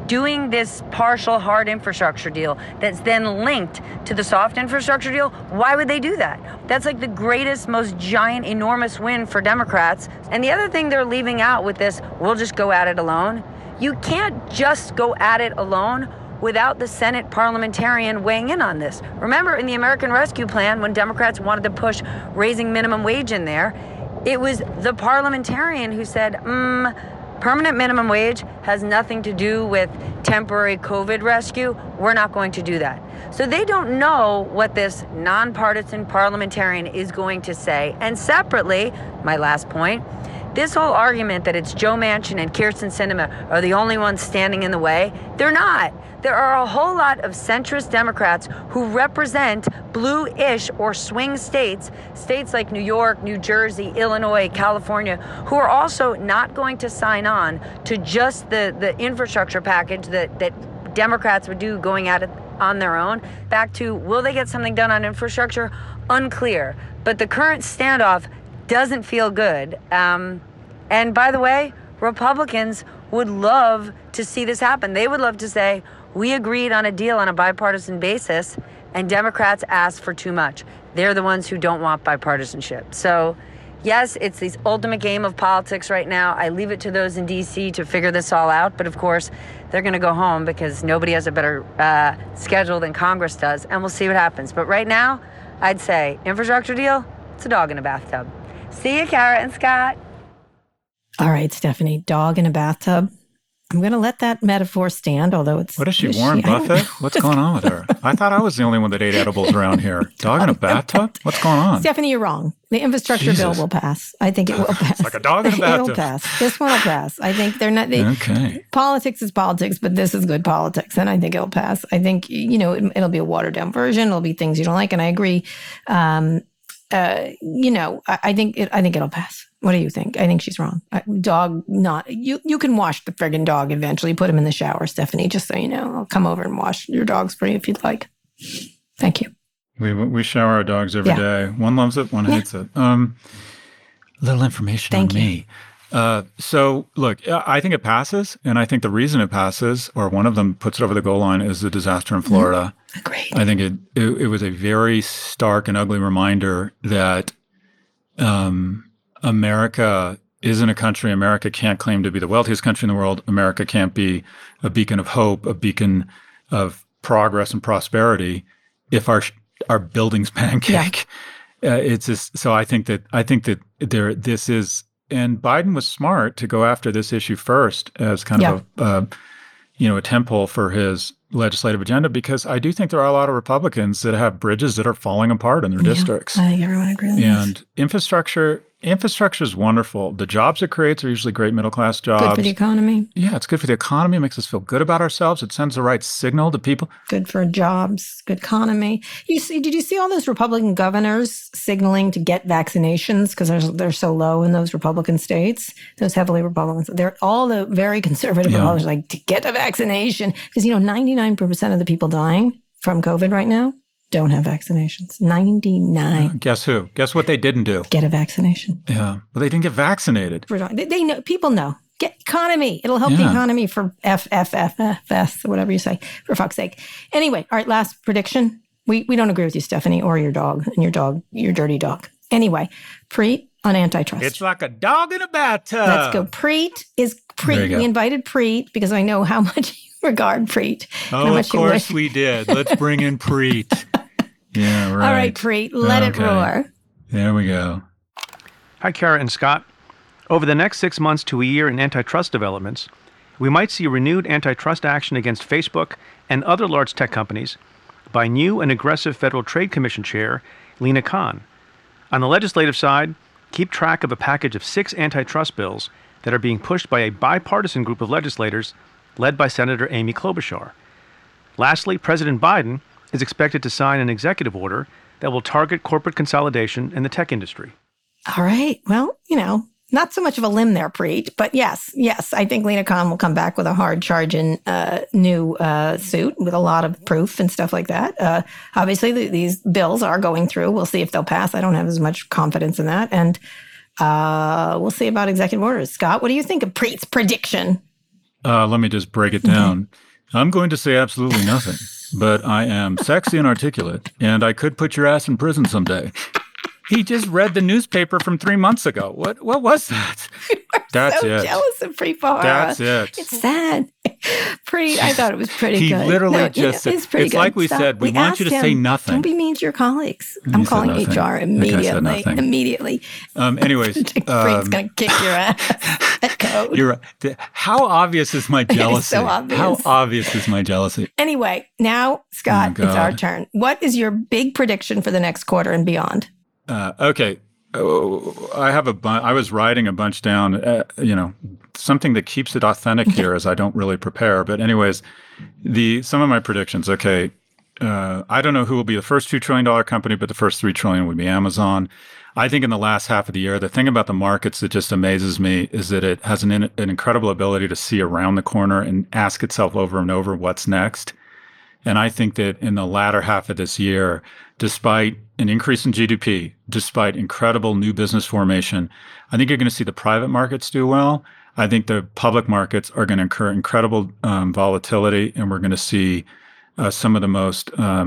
doing this partial hard infrastructure deal that's then linked to the soft infrastructure deal, why would they do that? That's like the greatest, most giant, enormous win for Democrats. And the other thing they're leaving out with this, we'll just go at it alone. You can't just go at it alone without the Senate parliamentarian weighing in on this. Remember, in the American Rescue Plan, when Democrats wanted to push raising minimum wage in there, it was the parliamentarian who said, permanent minimum wage has nothing to do with temporary COVID rescue. We're not going to do that. So they don't know what this nonpartisan parliamentarian is going to say. And separately, my last point, this whole argument that it's Joe Manchin and Kyrsten Sinema are the only ones standing in the way, they're not. There are a whole lot of centrist Democrats who represent blue-ish or swing states, states like New York, New Jersey, Illinois, California, who are also not going to sign on to just the infrastructure package that Democrats would do going at it on their own. Back to, will they get something done on infrastructure? Unclear. But the current standoff doesn't feel good. And by the way, Republicans would love to see this happen. They would love to say, we agreed on a deal on a bipartisan basis, and Democrats asked for too much. They're the ones who don't want bipartisanship. So, yes, it's this ultimate game of politics right now. I leave it to those in D.C. to figure this all out. But, of course, they're going to go home because nobody has a better schedule than Congress does, and we'll see what happens. But right now, I'd say infrastructure deal, it's a dog in a bathtub. See you, Kara and Scott. All right, Stephanie, dog in a bathtub. I'm going to let that metaphor stand, although it's... What is she, Warren Buffett? What's going on with her? I thought I was the only one that ate edibles around here. Dog in a bathtub? What's going on? Stephanie, you're wrong. The infrastructure bill will pass. I think it will pass. It's like a dog in a bathtub. It'll pass. This one will pass. I think they're not... Okay. Politics is politics, but this is good politics, and I think it'll pass. I think, it'll be a watered-down version. It'll be things you don't like, and I agree. I think it'll pass. What do you think? I think she's wrong. Dog, not you can wash the friggin' dog eventually. Put him in the shower, Stephanie. Just so you know, I'll come over and wash your dogs for you if you'd like. Thank you. We shower our dogs every day. One loves it, one hates it. Little information on me. So look, I think it passes, and I think the reason it passes, or one of them puts it over the goal line, is the disaster in Florida. Agreed. I think it was a very stark and ugly reminder that America isn't a country. America can't claim to be the wealthiest country in the world. America can't be a beacon of hope, a beacon of progress and prosperity if our buildings pancake. Yeah. It's just, so I think that this is, and Biden was smart to go after this issue first as kind of a temple for his legislative agenda, because I do think there are a lot of Republicans that have bridges that are falling apart in their districts. I think everyone agrees. And infrastructure is wonderful. The jobs it creates are usually great middle-class jobs. Good for the economy. Yeah, it's good for the economy. It makes us feel good about ourselves. It sends the right signal to people. Good for jobs, good economy. Did you see all those Republican governors signaling to get vaccinations because they're so low in those Republican states, those heavily Republicans? They're all the very conservative Republicans like, to get a vaccination. Because, 99% of the people dying from COVID right now don't have vaccinations. 99. Guess who? Guess what they didn't do? Get a vaccination. Yeah. Well, they didn't get vaccinated. They know. People know. Get economy. It'll help the economy for FFFS, or whatever you say, for fuck's sake. Anyway, all right, last prediction. We don't agree with you, Stephanie, or your dog, and your dirty dog. Anyway, Preet on antitrust. It's like a dog in a bathtub. Let's go. Preet. We invited Preet because I know how much you regard Preet. Oh, of course we did. Let's bring in Preet. Yeah, right. All right, Preet, let it roar. There we go. Hi, Kara and Scott. Over the next 6 months to a year in antitrust developments, we might see renewed antitrust action against Facebook and other large tech companies by new and aggressive Federal Trade Commission Chair Lina Khan. On the legislative side, keep track of a package of 6 antitrust bills that are being pushed by a bipartisan group of legislators led by Senator Amy Klobuchar. Lastly, President Biden is expected to sign an executive order that will target corporate consolidation in the tech industry. All right. Well, not so much of a limb there, Preet, but yes, I think Lina Khan will come back with a hard-charging new suit with a lot of proof and stuff like that. Obviously, these bills are going through. We'll see if they'll pass. I don't have as much confidence in that. And we'll see about executive orders. Scott, what do you think of Preet's prediction? Let me just break it down. I'm going to say absolutely nothing, but I am sexy and articulate, and I could put your ass in prison someday. He just read the newspaper from 3 months ago. What was that? That's so it. Jealous of Preet Bharara. That's it. It's sad. Preet, I thought it was pretty good. He literally just said, it's like we said, we want you to say nothing. Don't be mean to your colleagues. I'm calling HR immediately. Immediately. Anyways. Preet's going to kick your ass. Let go. You're right. How obvious is my jealousy? It's so obvious. How obvious is my jealousy? Anyway, now, Scott, it's our turn. What is your big prediction for the next quarter and beyond? Okay. I was writing a bunch down, something that keeps it authentic here as I don't really prepare. But anyways, some of my predictions, okay. I don't know who will be the first $2 trillion company, but the first $3 trillion would be Amazon. I think in the last half of the year, the thing about the markets that just amazes me is that it has an incredible ability to see around the corner and ask itself over and over what's next. And I think that in the latter half of this year, despite an increase in GDP, despite incredible new business formation, I think you're going to see the private markets do well. I think the public markets are going to incur incredible volatility, and we're going to see some of the most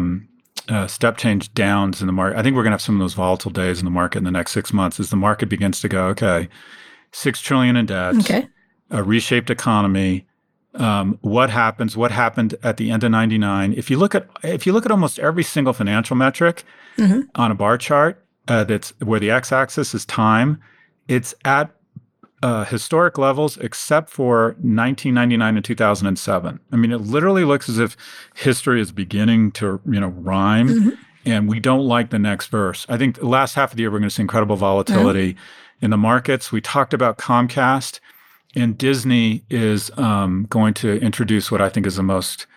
step change downs in the market. I think we're going to have some of those volatile days in the market in the next 6 months as the market begins to go, okay, $6 trillion in debt, a reshaped economy. What happened at the end of 99? If you look at almost every single financial metric on a bar chart, that's where the x-axis is time, it's at historic levels except for 1999 and 2007. I mean, it literally looks as if history is beginning to rhyme, and we don't like the next verse. I think the last half of the year we're going to see incredible volatility in the markets. We talked about Comcast. And Disney is going to introduce what I think is the most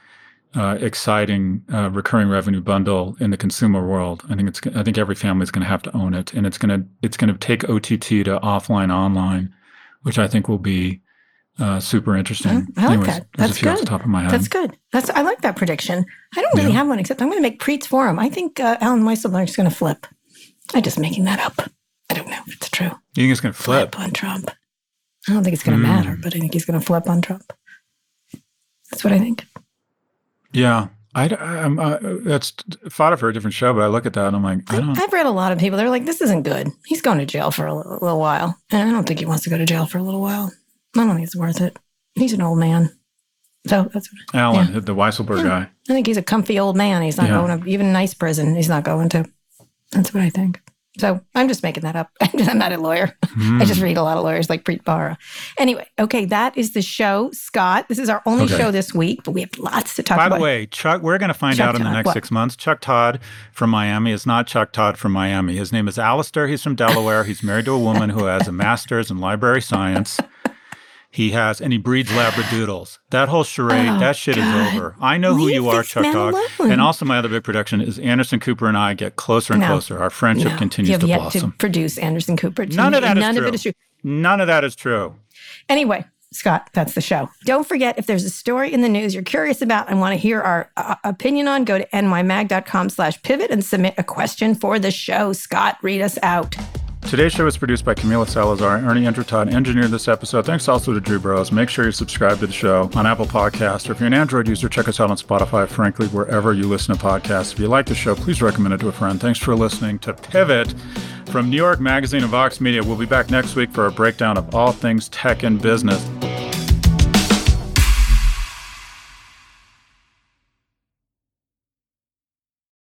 exciting recurring revenue bundle in the consumer world. I think every family is going to have to own it, and it's going to take OTT to offline online, which I think will be super interesting. I like that. That's good. Off the top of my head. That's good. I like that prediction. I don't really have one, except I'm going to make Preet's forum. I think Alan Weisselberg is going to flip. I'm just making that up. I don't know if it's true. You think it's going to flip on Trump? I don't think it's going to matter, but I think he's going to flip on Trump. That's what I think. Yeah. That's thought of for a different show, but I look at that and I'm like, I've read a lot of people. They're like, this isn't good. He's going to jail for a little while. And I don't think he wants to go to jail for a little while. I don't think it's worth it. He's an old man. So that's what Alan, the Weisselberg guy. I think he's a comfy old man. He's not going to even a nice prison. He's not going to. That's what I think. So I'm just making that up. I'm not a lawyer. I just read a lot of lawyers like Preet Bharara. Anyway, okay, that is the show. Scott, this is our only show this week, but we have lots to talk about. By the way, Chuck, we're going to find out in the next 6 months. Chuck Todd from Miami is not Chuck Todd from Miami. His name is Alistair. He's from Delaware. He's married to a woman who has a master's in library science. And he breeds Labradoodles. That whole charade, that shit is over. I know who you are, Chuck Todd. And also my other big prediction is Anderson Cooper and I get closer and closer. Our friendship continues to blossom. You have yet to produce Anderson Cooper. None of it is true. None of that is true. Anyway, Scott, that's the show. Don't forget, if there's a story in the news you're curious about and want to hear our opinion on, go to nymag.com/pivot and submit a question for the show. Scott, read us out. Today's show was produced by Camila Salazar and Ernie Entertodd engineered this episode. Thanks also to Drew Burrows. Make sure you subscribe to the show on Apple Podcasts, or if you're an Android user, check us out on Spotify, frankly, wherever you listen to podcasts. If you like the show, please recommend it to a friend. Thanks for listening to Pivot from New York Magazine and Vox Media. We'll be back next week for a breakdown of all things tech and business.